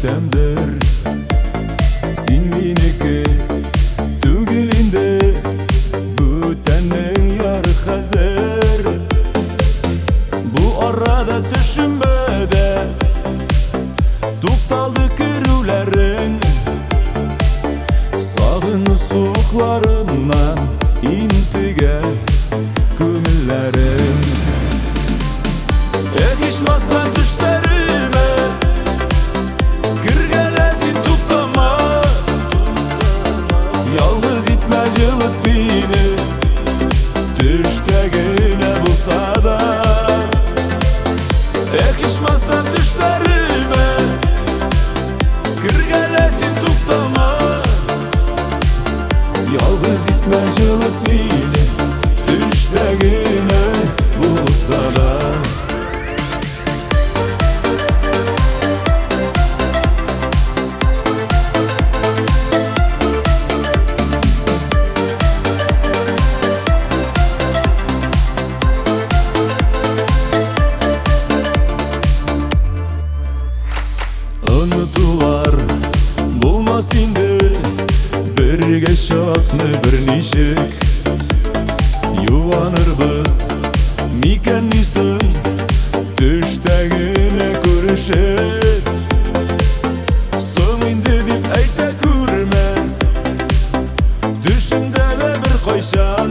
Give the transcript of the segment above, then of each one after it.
düştemdir. Sen meniki tugilinde bu tenin yarı hazır. Bu arada düşünmede to'xtaldi kiruvlaring. Sog'inib so'qlarimdan intigar ko'millarim. Eshitmasdan tushlarime kirgalasin to'xtama. Yolg'iz itma jilit meni tushdagina bo'lsa-da. Eshitmasdan tushlarime kirgalasin to'xtama. Yolg'iz itma jilit meni tushdagina bo'lsa-da. Unutular bo'lmas endi birga shohni bir nishik. Yuvanirmiz mikannisin tushdagina ko'rishib. So'ngindi deb ayta ko'rma, tushimda-da bir qo'yshan.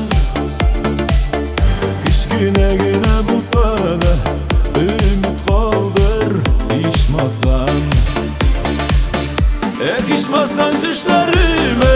Kichkinagina bo'lsa-da umid qoldir ishmasan. Eshitmasdan tushlarime